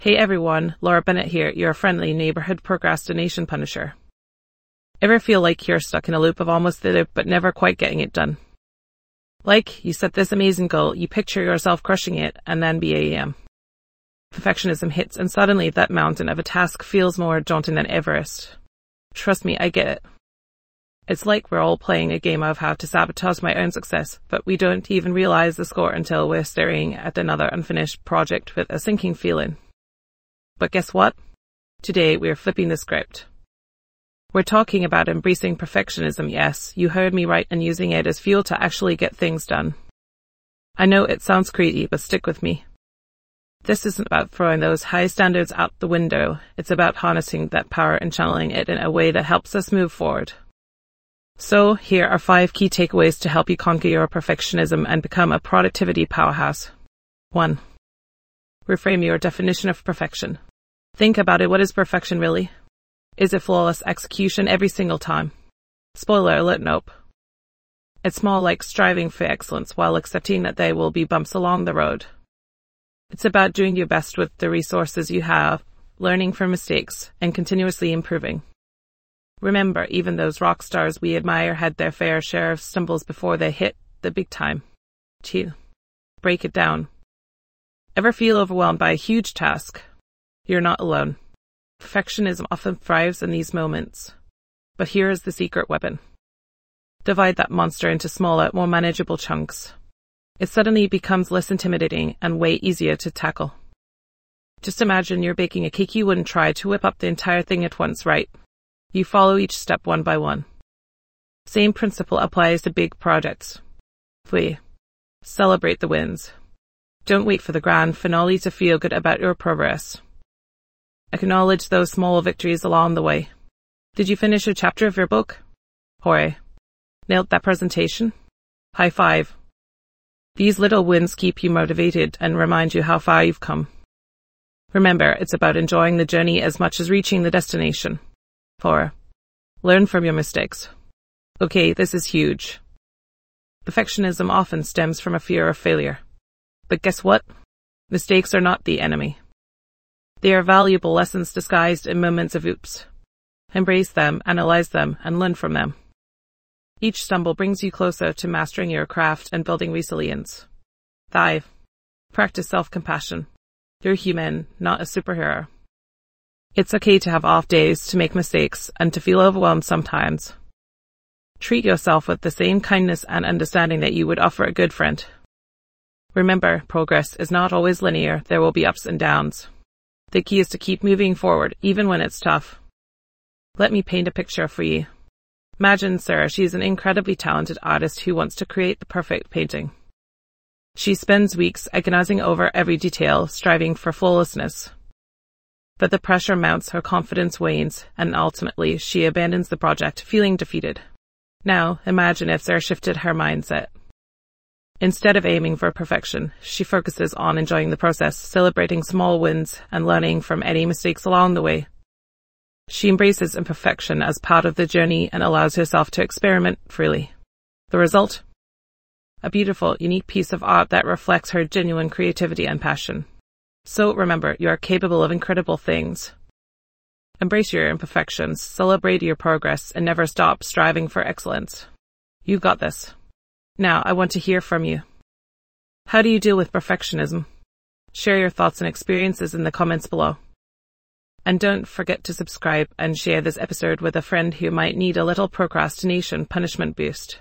Hey everyone, Laura Bennett here, your friendly neighborhood procrastination punisher. Ever feel like you're stuck in a loop of almost there but never quite getting it done? Like, you set this amazing goal, you picture yourself crushing it, and then BAM. Perfectionism hits and suddenly that mountain of a task feels more daunting than Everest. Trust me, I get it. It's like we're all playing a game of how to sabotage my own success, but we don't even realize the score until we're staring at another unfinished project with a sinking feeling. But guess what? Today we're flipping the script. We're talking about embracing perfectionism, yes, you heard me right, and using it as fuel to actually get things done. I know it sounds crazy, but stick with me. This isn't about throwing those high standards out the window, it's about harnessing that power and channeling it in a way that helps us move forward. So, here are 5 key takeaways to help you conquer your perfectionism and become a productivity powerhouse. 1. Reframe your definition of perfection. Think about it, what is perfection really? Is it flawless execution every single time? Spoiler alert, nope. It's more like striving for excellence while accepting that there will be bumps along the road. It's about doing your best with the resources you have, learning from mistakes, and continuously improving. Remember, even those rock stars we admire had their fair share of stumbles before they hit the big time. 2. Break it down. Ever feel overwhelmed by a huge task? You're not alone. Perfectionism often thrives in these moments. But here is the secret weapon. Divide that monster into smaller, more manageable chunks. It suddenly becomes less intimidating and way easier to tackle. Just imagine you're baking a cake. You wouldn't try to whip up the entire thing at once, right? You follow each step one by one. Same principle applies to big projects. 3. Celebrate the wins. Don't wait for the grand finale to feel good about your progress. Acknowledge those small victories along the way. Did you finish a chapter of your book? Hooray. Nailed that presentation? High five. These little wins keep you motivated and remind you how far you've come. Remember, it's about enjoying the journey as much as reaching the destination. 4. Learn from your mistakes. Okay, this is huge. Perfectionism often stems from a fear of failure. But guess what? Mistakes are not the enemy. They are valuable lessons disguised in moments of oops. Embrace them, analyze them, and learn from them. Each stumble brings you closer to mastering your craft and building resilience. 5. Practice self-compassion. You're human, not a superhero. It's okay to have off days, to make mistakes, and to feel overwhelmed sometimes. Treat yourself with the same kindness and understanding that you would offer a good friend. Remember, progress is not always linear. There will be ups and downs. The key is to keep moving forward, even when it's tough. Let me paint a picture for you. Imagine Sarah. She's an incredibly talented artist who wants to create the perfect painting. She spends weeks agonizing over every detail, striving for flawlessness. But the pressure mounts, her confidence wanes, and ultimately she abandons the project, feeling defeated. Now, imagine if Sarah shifted her mindset. Instead of aiming for perfection, she focuses on enjoying the process, celebrating small wins, and learning from any mistakes along the way. She embraces imperfection as part of the journey and allows herself to experiment freely. The result? A beautiful, unique piece of art that reflects her genuine creativity and passion. So remember, you are capable of incredible things. Embrace your imperfections, celebrate your progress, and never stop striving for excellence. You've got this. Now, I want to hear from you. How do you deal with perfectionism? Share your thoughts and experiences in the comments below. And don't forget to subscribe and share this episode with a friend who might need a little procrastination punishment boost.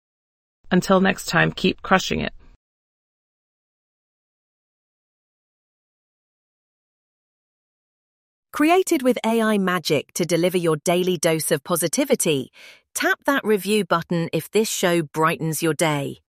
Until next time, keep crushing it. Created with AI magic to deliver your daily dose of positivity, tap that review button if this show brightens your day.